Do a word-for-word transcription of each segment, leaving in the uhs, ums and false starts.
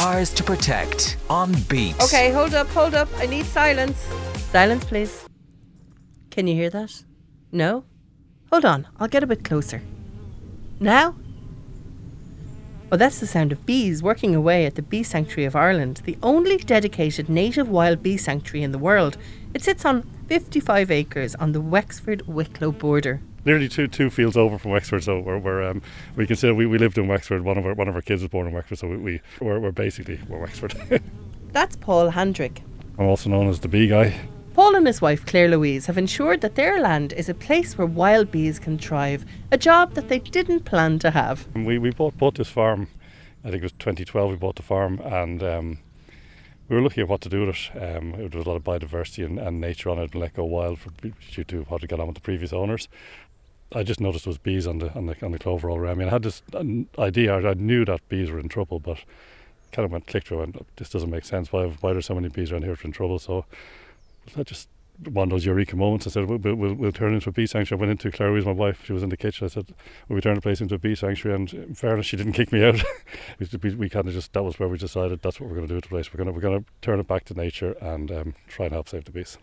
Ours to protect on Beat. Okay, hold up, hold up. I need silence. Silence, please. Can you hear that? No? Hold on, I'll get a bit closer. Now? Oh, that's the sound of bees working away at the Bee Sanctuary of Ireland, the only dedicated native wild bee sanctuary in the world. It sits on fifty-five acres on the Wexford-Wicklow border. Nearly two two fields over from Wexford, so we're, we're um, we consider we, we lived in Wexford. One of our one of our kids was born in Wexford, so we, we we're, we're basically we're Wexford. That's Paul Handrick. I'm also known as the bee guy. Paul and his wife Claire Louise have ensured that their land is a place where wild bees can thrive, a job that they didn't plan to have. And we we bought bought this farm. I think it was twenty twelve. We bought the farm, and um, we were looking at what to do with it. Um, there was a lot of biodiversity and, and nature on it, and let go wild for due to what had gone on with the previous owners. I just noticed there was bees on the on the on the clover all around me, and I had this idea. I knew that bees were in trouble, but kind of went click through and this doesn't make sense. Why why are there so many bees around here for in trouble? So I just one of those eureka moments. I said we'll we'll, we'll turn it into a bee sanctuary. I went into Claire Louise, my wife. She was in the kitchen. I said will we turn the place into a bee sanctuary? And in fairness, she didn't kick me out. we we, we kind of just that was where we decided that's what we're going to do with the place. We're going to we're going to turn it back to nature and um, try and help save the bees.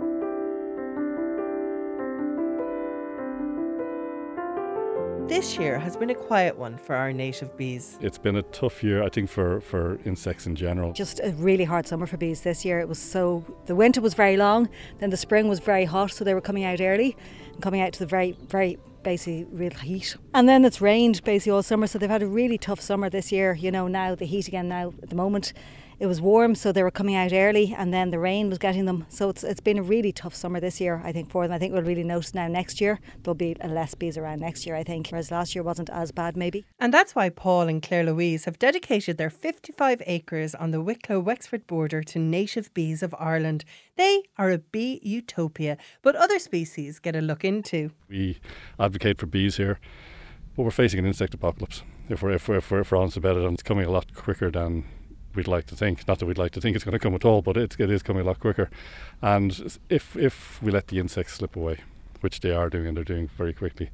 This year has been a quiet one for our native bees. It's been a tough year, I think, for, for insects in general. Just a really hard summer for bees this year. It was so, the winter was very long, then the spring was very hot, so they were coming out early and coming out to the very, very basically real heat. And then it's rained basically all summer, so they've had a really tough summer this year. You know, now the heat again now at the moment. It was warm, so they were coming out early, and then the rain was getting them. So it's it's been a really tough summer this year, I think, for them. I think we'll really notice now next year there'll be less bees around next year, I think, whereas last year wasn't as bad, maybe. And that's why Paul and Claire Louise have dedicated their fifty-five acres on the Wicklow-Wexford border to native bees of Ireland. They are a bee utopia, but other species get a look into. We advocate for bees here, but we're facing an insect apocalypse. If we're if we're, if we're, if we're honest about it, and it's coming a lot quicker than we'd like to think. Not that we'd like to think it's going to come at all, but it, it is coming a lot quicker. And if if we let the insects slip away, which they are doing, and they're doing very quickly,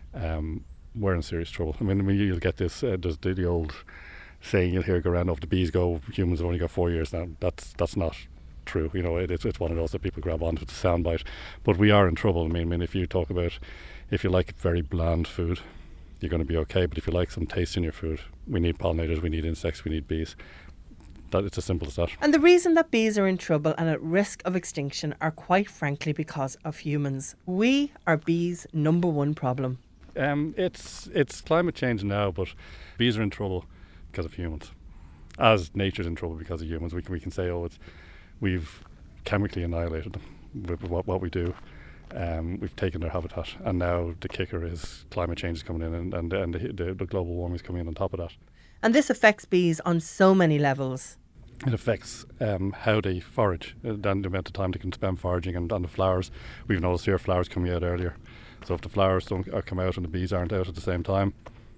um, we're in serious trouble. I mean, I mean you'll get this, uh, there's the, the old saying you'll hear go around, "If the bees go, humans have only got four years now." That's that's not true. You know, it, it's, it's one of those that people grab onto, the soundbite. But we are in trouble. I mean, I mean, if you talk about, if you like very bland food, you're going to be okay. But if you like some taste in your food, we need pollinators, we need insects, we need bees. That, it's as simple as that. And the reason that bees are in trouble and at risk of extinction are quite frankly because of humans. We are bees' number one problem. Um, it's it's climate change now, but bees are in trouble because of humans. As nature's in trouble because of humans, we can we can say, oh, it's we've chemically annihilated them with what what we do. Um, we've taken their habitat, and now the kicker is climate change is coming in, and and, and the, the, the global warming is coming in on top of that. And this affects bees on so many levels. It affects um, how they forage, uh, then the amount of time they can spend foraging, and on the flowers. We've noticed here flowers coming out earlier. So if the flowers don't uh, come out and the bees aren't out at the same time,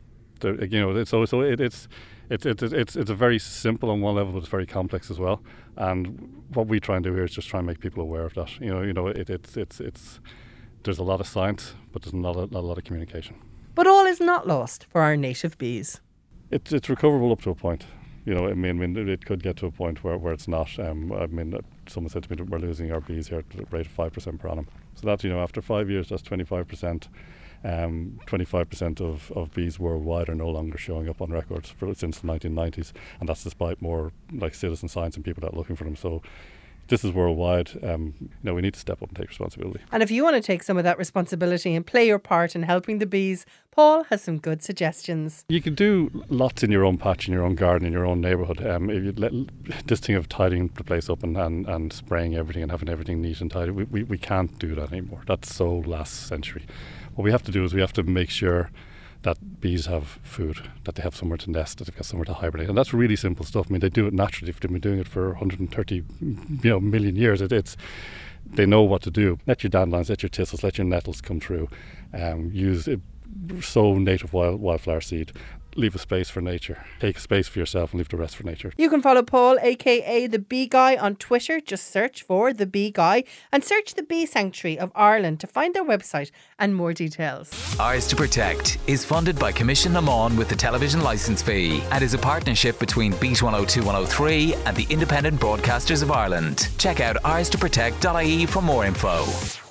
you know, it's, so so it, it's it's it's it's it's a very simple on one level, but it's very complex as well. And what we try and do here is just try and make people aware of that. You know, you know, it, it's it's it's there's a lot of science, but there's not a, not a lot of communication. But all is not lost for our native bees. It's it's recoverable up to a point. You know, I mean, I mean, it could get to a point where, where it's not. Um, I mean, someone said to me that we're losing our bees here at a rate of five percent per annum. So that, you know, after five years, that's twenty-five percent. Um, twenty-five percent of, of bees worldwide are no longer showing up on records for, since the nineteen nineties. And that's despite more like citizen science and people out looking for them. So this is worldwide. Um, you know, we need to step up and take responsibility. And if you want to take some of that responsibility and play your part in helping the bees, Paul has some good suggestions. You can do lots in your own patch, in your own garden, in your own neighbourhood. Um, if you let, this thing of tidying the place up and, and, and spraying everything and having everything neat and tidy, we, we, we can't do that anymore. That's so last century. What we have to do is we have to make sure that bees have food, that they have somewhere to nest, that they've got somewhere to hibernate. And that's really simple stuff. I mean, they do it naturally. They've been doing it for one hundred thirty you know, million years. It, it's They know what to do. Let your dandelions, let your thistles, let your nettles come through. Um, use it, sow native wild, wildflower seed. leave a space for nature. Take a space for yourself and leave the rest for nature. You can follow Paul, aka The Bee Guy, on Twitter. Just search for The Bee Guy and search the Bee Sanctuary of Ireland to find their website and more details. Ours to Protect is funded by Commission Lamon with the television licence fee and is a partnership between Beat one oh two one oh three and the Independent Broadcasters of Ireland. Check out ours to protect dot I E for more info.